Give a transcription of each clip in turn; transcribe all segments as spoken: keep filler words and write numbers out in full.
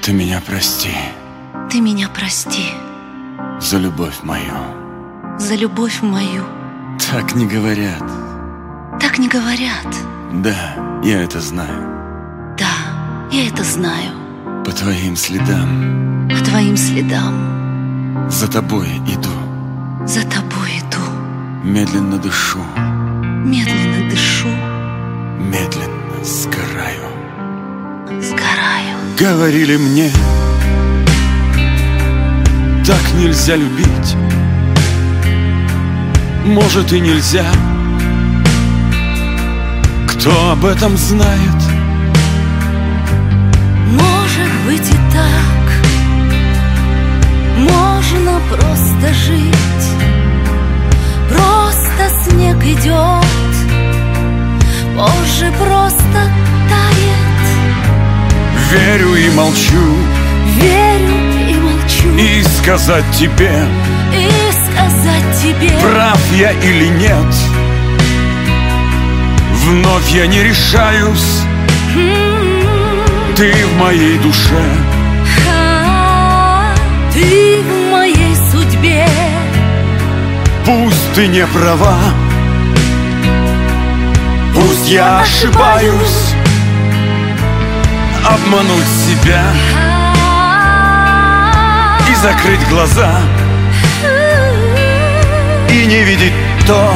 Ты меня прости. Ты меня прости. За любовь мою. За любовь мою. Так не говорят. Так не говорят. Да, я это знаю. Да, я это знаю. По твоим следам. По твоим следам. За тобой иду. За тобой иду. Медленно дышу. Медленно дышу. Медленно сгораю. Сгораю. Говорили мне, так нельзя любить. Может и нельзя. Кто об этом знает? Может быть и так. Можно просто жить. Просто снег идет, позже просто тает. Верю и молчу. Верю и молчу. И сказать тебе, И сказать тебе, прав я или нет. Вновь я не решаюсь. Ты в моей душе. а, ты в моей судьбе. Пусть ты не права, пусть я ошибаюсь. Обмануть себя и закрыть глаза, и не видеть то,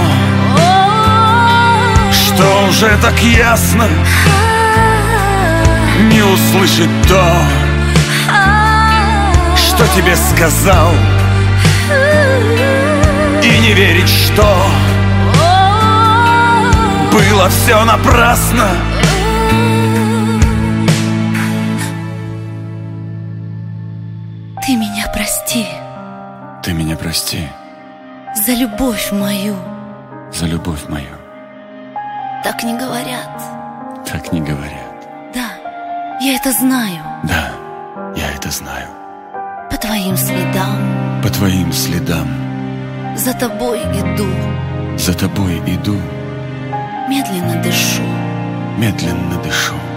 что уже так ясно. Не услышать то, что тебе сказал. И не верить, что было все напрасно. Ты меня прости. Ты меня прости. За любовь мою. За любовь мою. Так не говорят. Так не говорят. Да, я это знаю. Да, я это знаю. По твоим следам. По твоим следам. За тобой иду. За тобой иду. Медленно дышу. Медленно дышу.